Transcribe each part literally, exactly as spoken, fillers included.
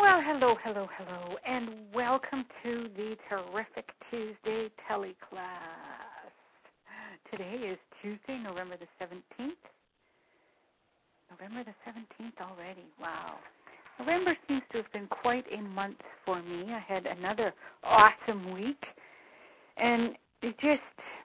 Well, hello, hello, hello, and welcome to the Terrific Tuesday teleclass. Today is Tuesday, November the seventeenth. November the seventeenth already. Wow. November seems to have been quite a month for me. I had another awesome week, and it just,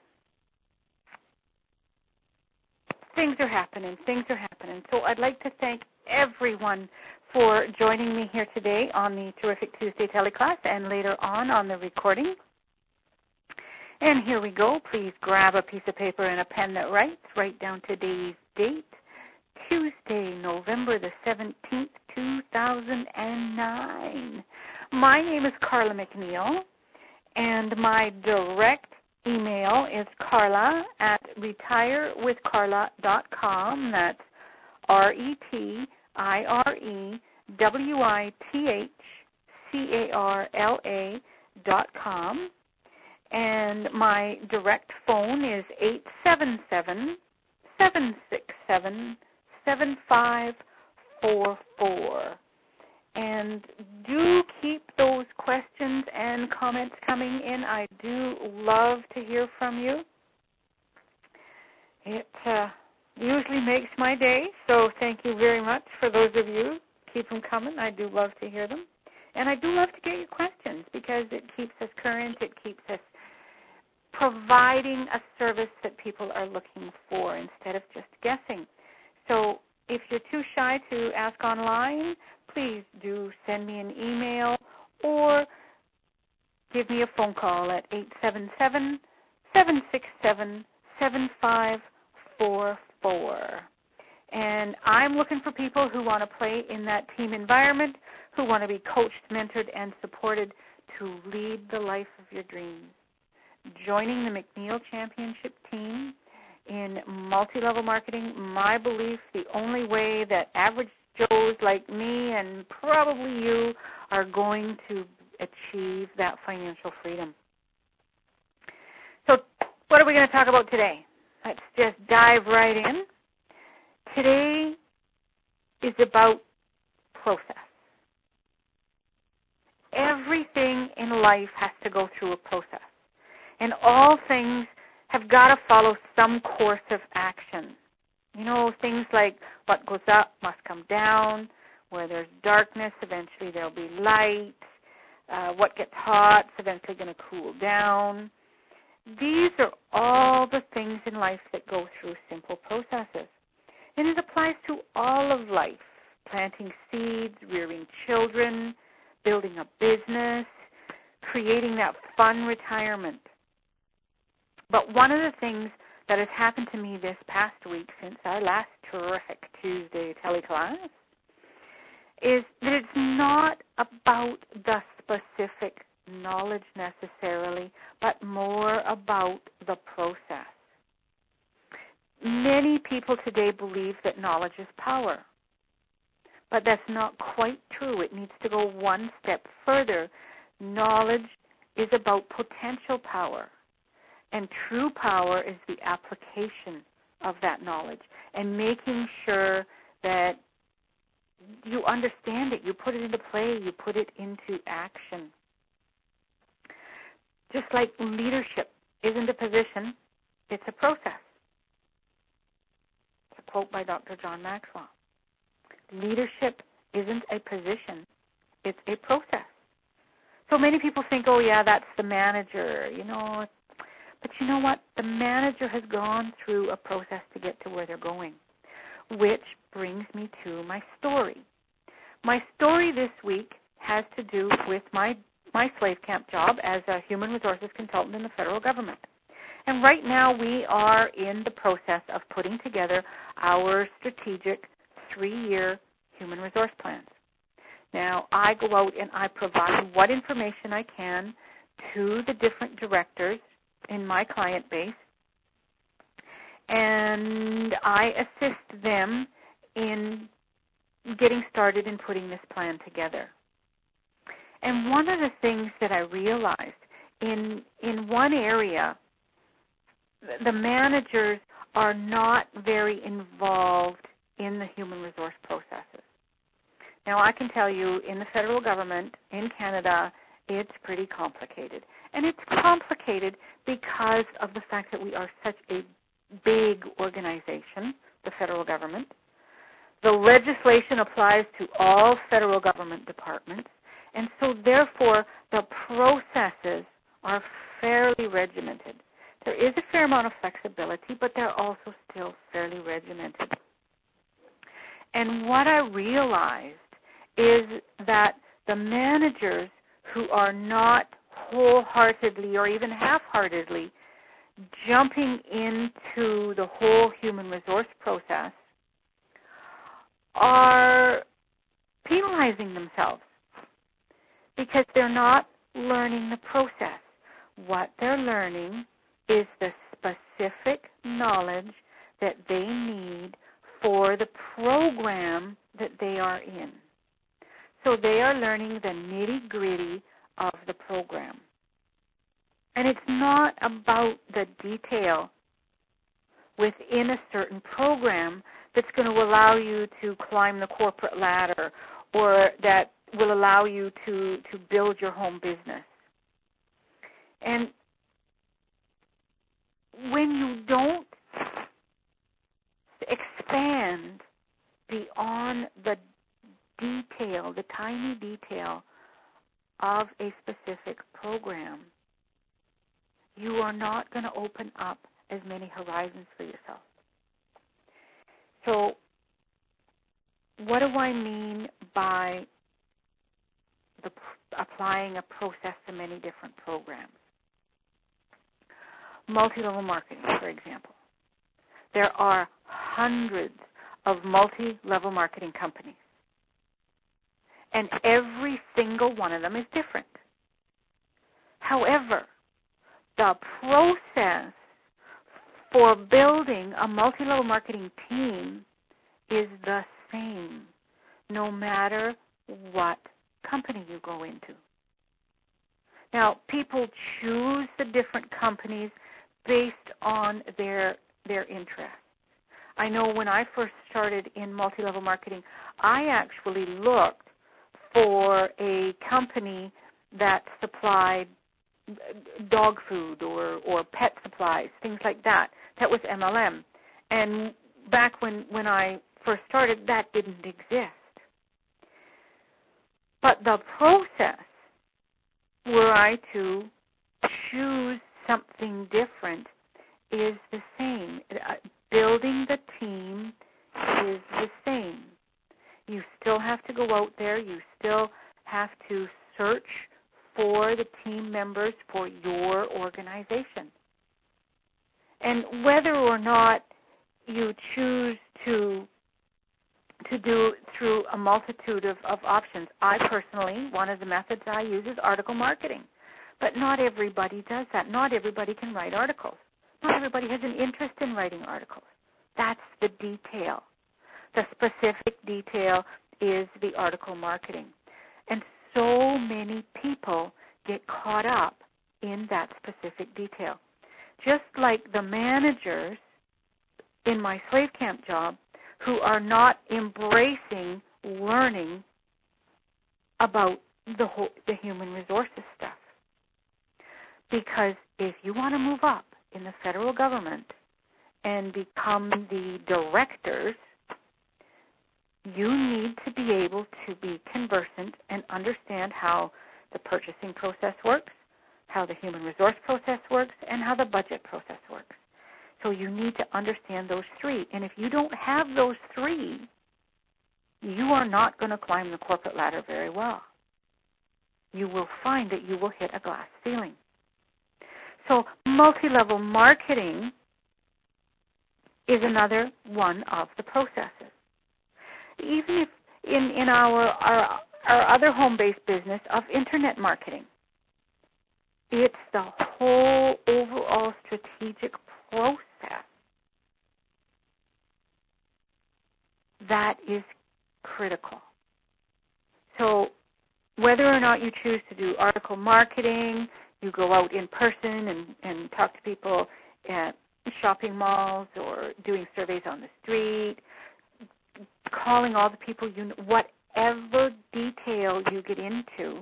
things are happening, things are happening. So I'd like to thank everyone for joining me here today on the Terrific Tuesday teleclass and later on on the recording. And here we go. Please grab a piece of paper and a pen that writes. Write down today's date, Tuesday, November the seventeenth, two thousand nine. My name is Carla McNeil, and my direct email is carla at retire with carla dot com. That's R E T I R E W I T H C A R L A dot com. And my direct phone is eight seven seven, seven six seven, seven five four four. And do keep those questions and comments coming in. I do love to hear from you. It uh, usually makes my day, so thank you very much for those of you. Keep them coming. I do love to hear them. And I do love to get your questions because it keeps us current. It keeps us providing a service that people are looking for instead of just guessing. So if you're too shy to ask online, please do send me an email or give me a phone call at eight seven seven, seven six seven, seven five four four. And I'm looking for people who want to play in that team environment, who want to be coached, mentored, and supported to lead the life of your dreams. Joining the McNeil Championship team in multi-level marketing, my belief, the only way that average Joes like me and probably you are going to achieve that financial freedom. So what are we going to talk about today? Let's just dive right in. Today is about process. Everything in life has to go through a process. And all things have got to follow some course of action. You know, things like what goes up must come down. Where there's darkness, eventually there'll be light. Uh, what gets hot is eventually going to cool down. These are all the things in life that go through simple processes. And it applies to all of life, planting seeds, rearing children, building a business, creating that fun retirement. But one of the things that has happened to me this past week since our last Terrific Tuesday teleclass is that it's not about the specific knowledge necessarily, but more about the process. Many people today believe that knowledge is power, but that's not quite true. It needs to go one step further. Knowledge is about potential power, and true power is the application of that knowledge and making sure that you understand it, you put it into play, you put it into action. Just like leadership isn't a position, it's a process. It's a quote by Doctor John Maxwell. Leadership isn't a position, it's a process. So many people think, oh yeah, that's the manager, you know. But you know what? The manager has gone through a process to get to where they're going, which brings me to my story. My story this week has to do with my my slave camp job as a human resources consultant in the federal government. And right now we are in the process of putting together our strategic three-year human resource plans. Now, I go out and I provide what information I can to the different directors in my client base, and I assist them in getting started in putting this plan together. And one of the things that I realized in in one area, the managers are not very involved in the human resource processes. Now, I can tell you in the federal government in Canada, it's pretty complicated. And it's complicated because of the fact that we are such a big organization, the federal government. The legislation applies to all federal government departments, and so therefore the processes are fairly regimented. There is a fair amount of flexibility, but they're also still fairly regimented. And what I realized is that the managers who are not wholeheartedly or even half-heartedly jumping into the whole human resource process are penalizing themselves because they're not learning the process. What they're learning is the specific knowledge that they need for the program that they are in. So they are learning the nitty-gritty of the program. And it's not about the detail within a certain program that's going to allow you to climb the corporate ladder or that will allow you to, to build your home business. And when you don't expand beyond the detail, the tiny detail of a specific program, you are not going to open up as many horizons for yourself. So what do I mean by the, applying a process to many different programs? Multi-level marketing, for example. There are hundreds of multi-level marketing companies, and every single one of them is different. However, the process for building a multi-level marketing team is the same, no matter what company you go into. Now, people choose the different companies based on their their interests. I know when I first started in multi-level marketing, I actually looked for a company that supplied dog food or, or pet supplies, things like that. That was M L M. And back when, when I first started, that didn't exist. But the process, were I to choose something different, is the same. Building the team is the same. You still have to go out there. You still have to search for the team members for your organization. And whether or not you choose to to do through a multitude of, of options, I personally, one of the methods I use is article marketing. But not everybody does that. Not everybody can write articles. Not everybody has an interest in writing articles. That's the detail. The specific detail is the article marketing. And so many people get caught up in that specific detail. Just like the managers in my slave camp job who are not embracing learning about the whole, the human resources stuff. Because if you want to move up in the federal government and become the directors, you need to be able to be conversant and understand how the purchasing process works, how the human resource process works, and how the budget process works. So you need to understand those three. And if you don't have those three, you are not going to climb the corporate ladder very well. You will find that you will hit a glass ceiling. So multi-level marketing is another one of the processes. Even if in, in our, our, our other home-based business of internet marketing, it's the whole overall strategic process that is critical. So whether or not you choose to do article marketing, you go out in person and, and talk to people at shopping malls or doing surveys on the street, calling all the people you know, whatever detail you get into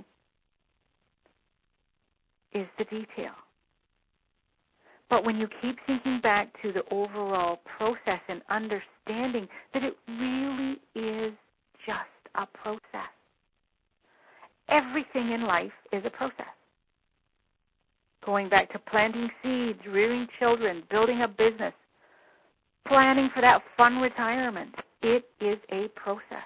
is the detail. But when you keep thinking back to the overall process and understanding that it really is just a process. Everything in life is a process. Going back to planting seeds, rearing children, building a business, planning for that fun retirement. It is a process.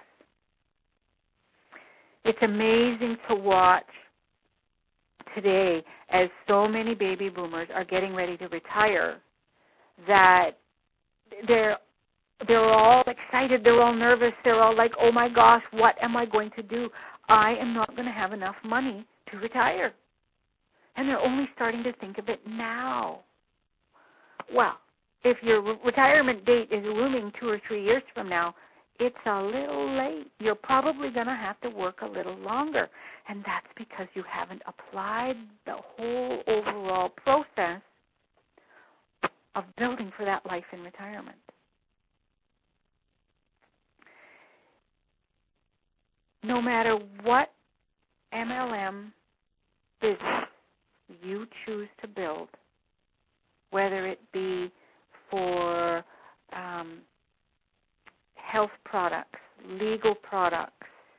It's amazing to watch today as so many baby boomers are getting ready to retire that they're they're all excited, they're all nervous, they're all like, oh my gosh, what am I going to do? I am not going to have enough money to retire. And they're only starting to think of it now. Well, if your re- retirement date is looming two or three years from now, it's a little late. You're probably going to have to work a little longer. And that's because you haven't applied the whole overall process of building for that life in retirement. No matter what M L M business you choose to build, whether it be for um, health products, legal products,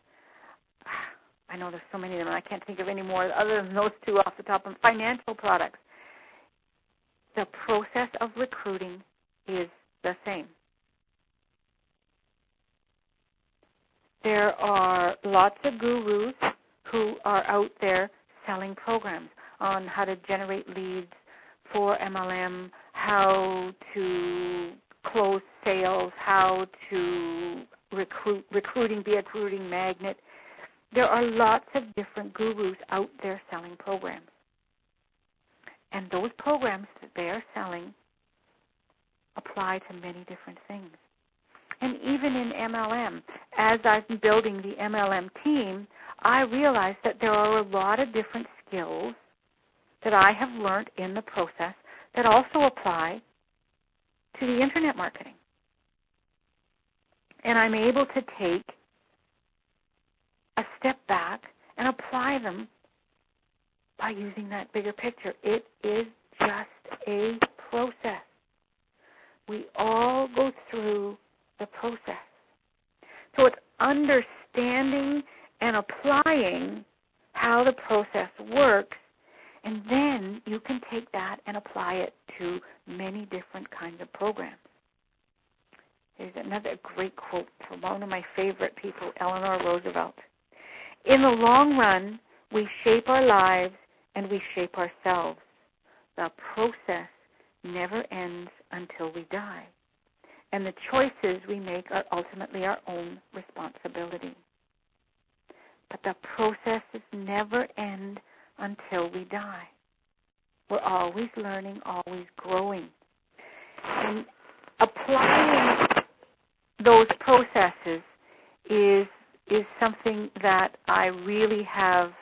I know there's so many of them, and I can't think of any more other than those two off the top of financial products. The process of recruiting is the same. There are lots of gurus who are out there selling programs on how to generate leads for M L M, how to close sales, how to recruit, recruiting, be a recruiting magnet. There are lots of different gurus out there selling programs. And those programs that they are selling apply to many different things. And even in M L M, as I've been building the M L M team, I realized that there are a lot of different skills that I have learned in the process that also apply to the internet marketing. And I'm able to take a step back and apply them by using that bigger picture. It is just a process. We all go through the process. So it's understanding and applying how the process works, and then you can take that and apply it to many different kinds of programs. Here's another great quote from one of my favorite people, Eleanor Roosevelt. In the long run, we shape our lives and we shape ourselves. The process never ends until we die. And the choices we make are ultimately our own responsibility. But the processes never end until we die. We're always learning, always growing. And applying those processes is is something that I really have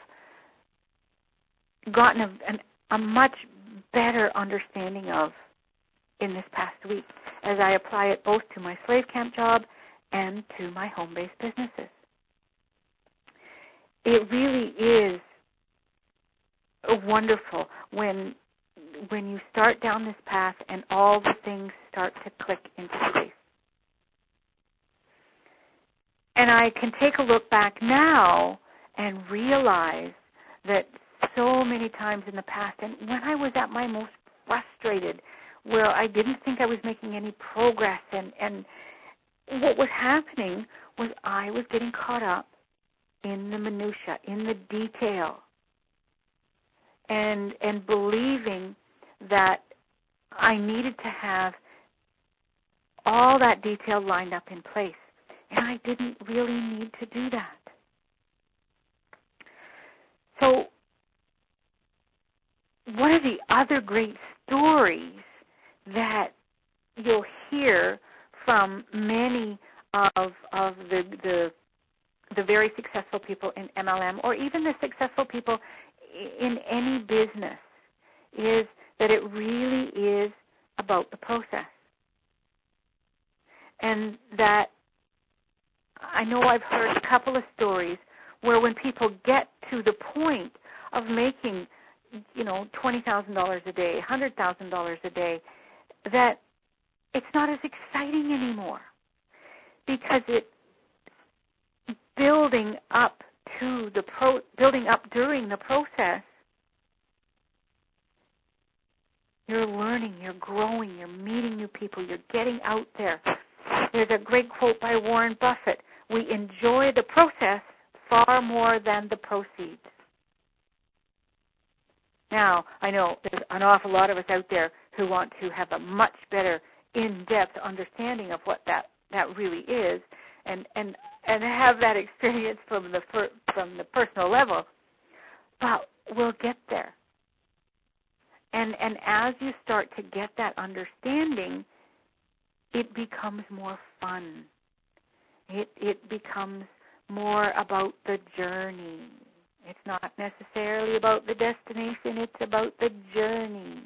gotten a, an, a much better understanding of in this past week as I apply it both to my slave camp job and to my home-based businesses. It really is wonderful when when you start down this path and all the things start to click into place. And I can take a look back now and realize that so many times in the past, and when I was at my most frustrated, where I didn't think I was making any progress, and, and what was happening was I was getting caught up in the minutia, in the detail, and and believing that I needed to have all that detail lined up in place. And I didn't really need to do that. So one of the other great stories that you'll hear from many of of the the, the very successful people in M L M, or even the successful people in any business, is that it really is about the process. And that I know I've heard a couple of stories where when people get to the point of making, you know, twenty thousand dollars a day, one hundred thousand dollars a day, that it's not as exciting anymore because it building up to the pro, building up during the process, you're learning, you're growing, you're meeting new people, you're getting out there. There's a great quote by Warren Buffett: we enjoy the process far more than the proceeds. Now, I know there's an awful lot of us out there who want to have a much better in-depth understanding of what that, that really is, and, and and have that experience from the from the personal level. But we'll get there. And and as you start to get that understanding, it becomes more fun. It it becomes more about the journey. It's not necessarily about the destination, it's about the journey.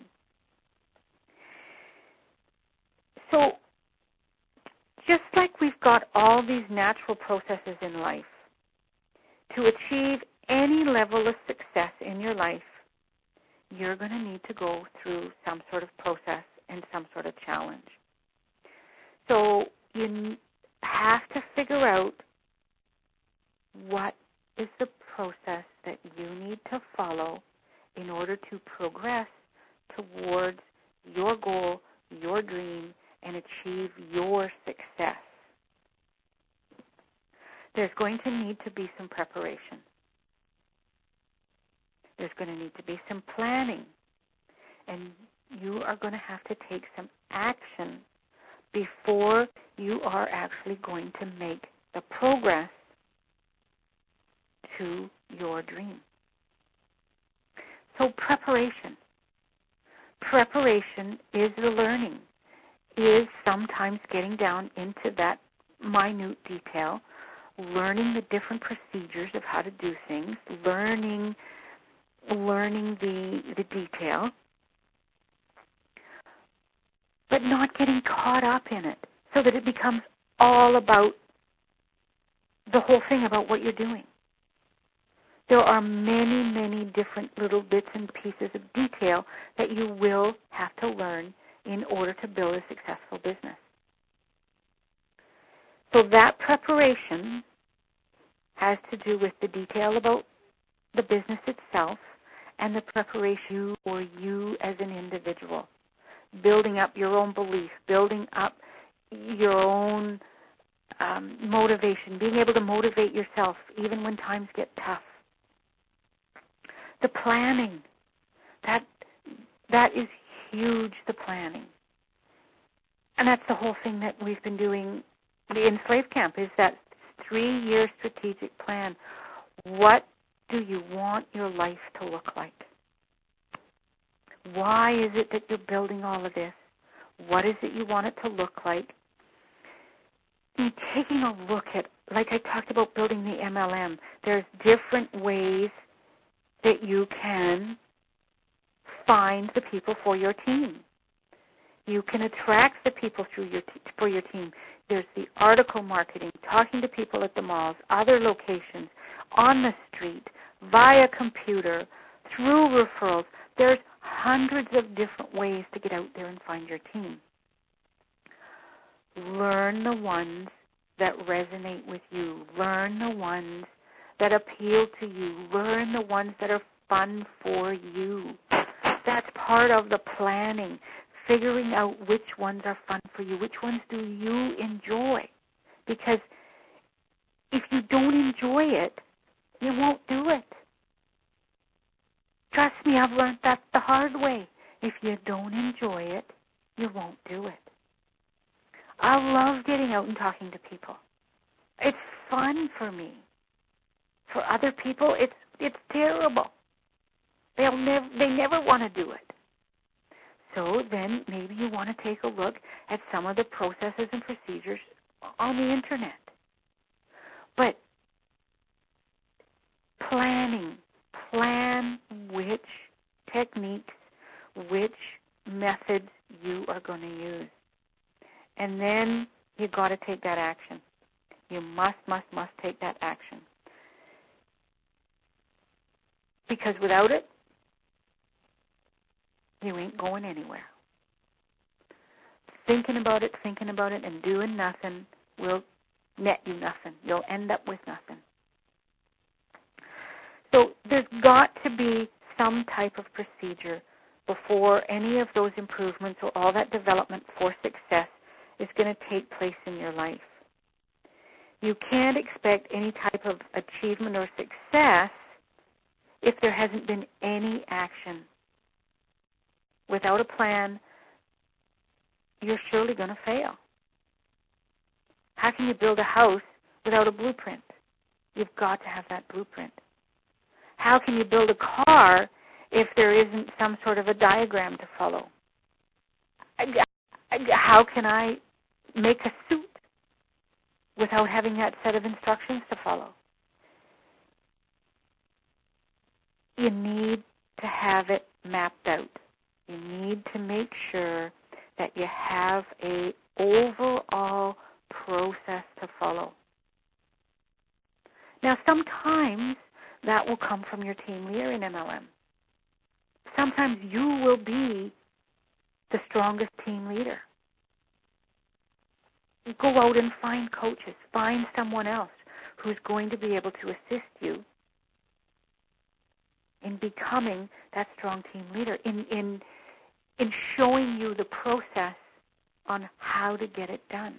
So just like we've got all these natural processes in life, to achieve any level of success in your life, you're going to need to go through some sort of process and some sort of challenge. So you have to figure out what is the process that you need to follow in order to progress towards your goal, your dream, and achieve your success. There's going to need to be some preparation. There's going to need to be some planning. And you are going to have to take some action before you are actually going to make the progress to your dream. So preparation. Preparation is the learning, is sometimes getting down into that minute detail, learning the different procedures of how to do things, learning learning the the detail, but not getting caught up in it so that it becomes all about the whole thing about what you're doing. There are many, many different little bits and pieces of detail that you will have to learn in order to build a successful business. So that preparation has to do with the detail about the business itself and the preparation for you as an individual, building up your own belief, building up your own um, motivation, being able to motivate yourself even when times get tough. The planning, that that is huge, the planning. And that's the whole thing that we've been doing in Slave Camp, is that three-year strategic plan. What do you want your life to look like? Why is it that you're building all of this? What is it you want it to look like? And taking a look at, like I talked about building the M L M, there's different ways that you can find the people for your team. You can attract the people through your t- for your team. There's the article marketing, talking to people at the malls, other locations, on the street, via computer, through referrals. There's hundreds of different ways to get out there and find your team. Learn the ones that resonate with you. Learn the ones that appeal to you. Learn the ones that are fun for you. That's part of the planning, figuring out which ones are fun for you, which ones do you enjoy. Because if you don't enjoy it, you won't do it. Trust me, I've learned that the hard way. If you don't enjoy it, you won't do it. I love getting out and talking to people. It's fun for me. For other people, it's it's terrible. They'll never they never want to do it. So then maybe you want to take a look at some of the processes and procedures on the internet. But planning, plan which techniques, which methods you are going to use. And then you've got to take that action. You must, must, must take that action. Because without it, you ain't going anywhere. Thinking about it, thinking about it, and doing nothing will net you nothing. You'll end up with nothing. So there's got to be some type of procedure before any of those improvements or all that development for success is going to take place in your life. You can't expect any type of achievement or success if there hasn't been any action. Without a plan, you're surely going to fail. How can you build a house without a blueprint? You've got to have that blueprint. How can you build a car if there isn't some sort of a diagram to follow? How can I make a suit without having that set of instructions to follow? You need to have it mapped out. You need to make sure that you have a overall process to follow. Now, sometimes that will come from your team leader in M L M. Sometimes you will be the strongest team leader. Go out and find coaches. Find someone else who's going to be able to assist you in becoming that strong team leader, in, in, in showing you the process on how to get it done.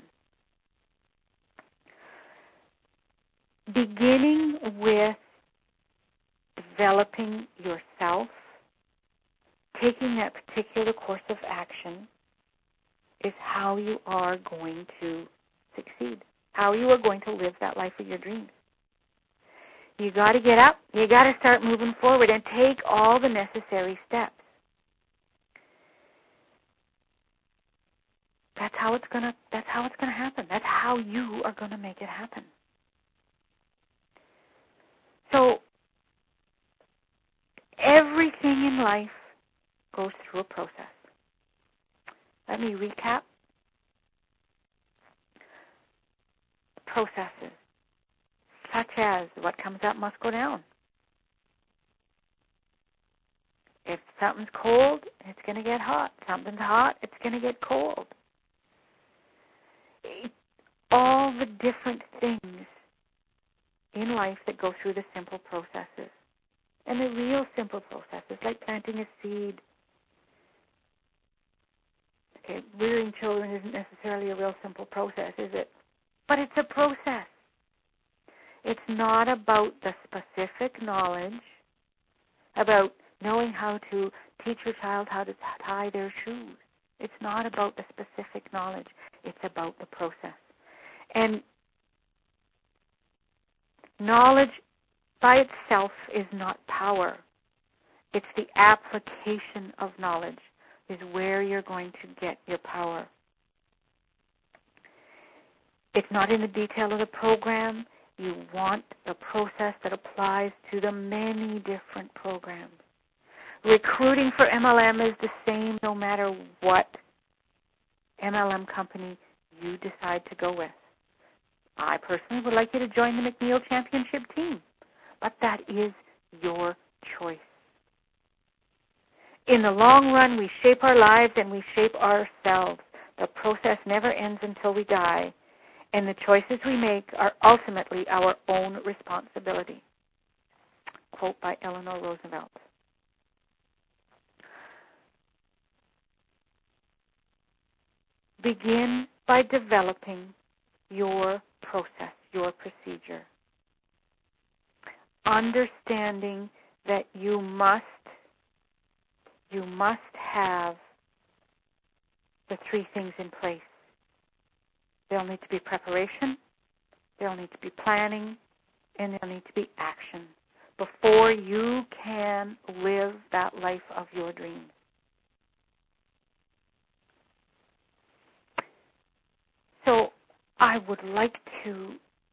Beginning with developing yourself, taking that particular course of action is how you are going to succeed, how you are going to live that life of your dreams. You got to get up, you got to start moving forward and take all the necessary steps. That's how it's going to that's how it's going to happen. That's how you are going to make it happen. So everything in life goes through a process. Let me recap. Processes, such as what comes up must go down. If something's cold, it's going to get hot. Something's hot, it's going to get cold. All the different things in life that go through the simple processes. And the real simple processes, like planting a seed. Okay, rearing children isn't necessarily a real simple process, is it? But it's a process. It's not about the specific knowledge, about knowing how to teach your child how to tie their shoes. It's not about the specific knowledge. It's about the process. And knowledge by itself is not power. It's the application of knowledge is where you're going to get your power. It's not in the detail of the program. You want the process that applies to the many different programs. Recruiting for M L M is the same no matter what M L M company you decide to go with. I personally would like you to join the McNeil Championship team, but that is your choice. In the long run, we shape our lives and we shape ourselves. The process never ends until we die, and the choices we make are ultimately our own responsibility. Quote by Eleanor Roosevelt. Begin by developing your process, your procedure. Understanding that you must, you must have the three things in place. There'll need to be preparation, there'll need to be planning, and there'll need to be action before you can live that life of your dreams. So I would like to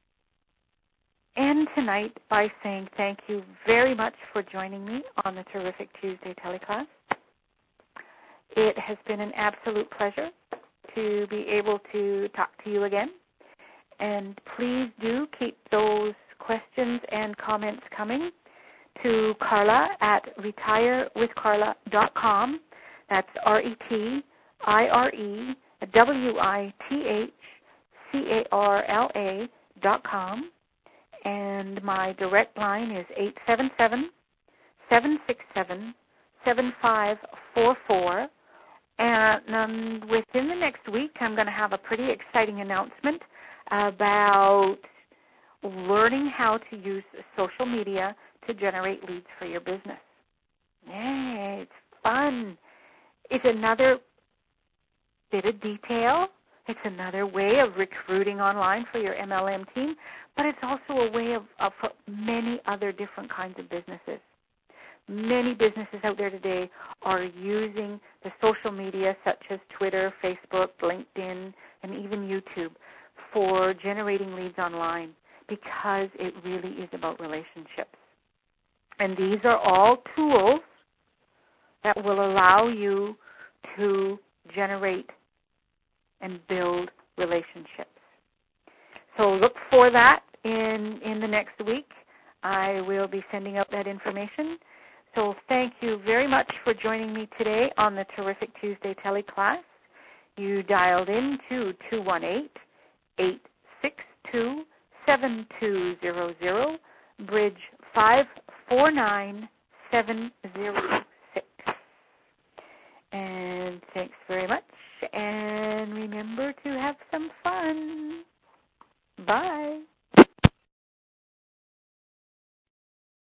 end tonight by saying thank you very much for joining me on the Terrific Tuesday teleclass. It has been an absolute pleasure to be able to talk to you again. And please do keep those questions and comments coming to Carla at retire with carla dot com. That's R E T I R E W I T H C A R L A dot com. And my direct line is eight seven seven, seven six seven, seven five four four. And um, within the next week, I'm going to have a pretty exciting announcement about learning how to use social media to generate leads for your business. Yay, it's fun. It's another bit of detail. It's another way of recruiting online for your M L M team, but it's also a way of, of for many other different kinds of businesses. Many businesses out there today are using the social media such as Twitter, Facebook, LinkedIn, and even YouTube for generating leads online because it really is about relationships. And these are all tools that will allow you to generate and build relationships. So look for that in, in the next week. I will be sending out that information. So thank you very much for joining me today on the Terrific Tuesday teleclass. You dialed in to two one eight, eight six two, seven two zero zero, bridge five four nine seven zero six. And thanks very much.